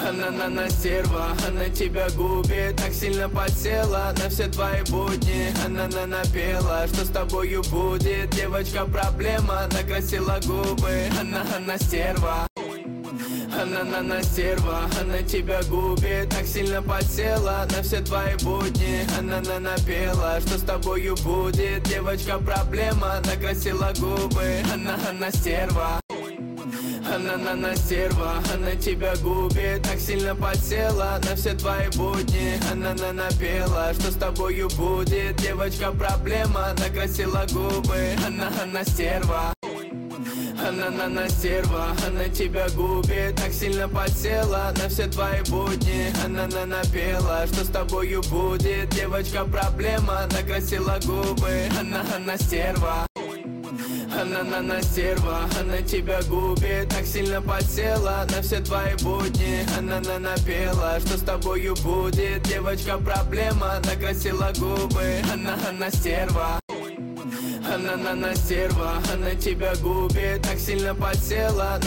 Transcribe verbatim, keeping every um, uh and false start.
Она, она стерва, она тебя губит, так сильно подсела на все твои будни. Она, она напела, что с тобою будет. Девочка проблема, накрасила губы. Она, она стерва. Она, она, она стерва, она тебя губит, так сильно подсела на все твои будни. Она, она напела, что с тобою будет. Девочка проблема, накрасила губы. Она, она стерва. Она, она, она стерва, она тебя губит, так сильно подсела на все твои будни. Она, она напела, что с тобою будет. Девочка проблема, накрасила губы. Она, она стерва. Она, она, она стерва, она тебя губит, так сильно подсела на все твои будни. Она, она напела, что с тобою будет. Девочка проблема, накрасила губы. Она, она стерва. Она, она, она стерва, она тебя губит, так сильно подсела на все твои будни. Она, она напела, что с тобою будет. Девочка проблема, накрасила губы. Она, она стерва. Она, она, она стерва, она тебя губит, так сильно подсела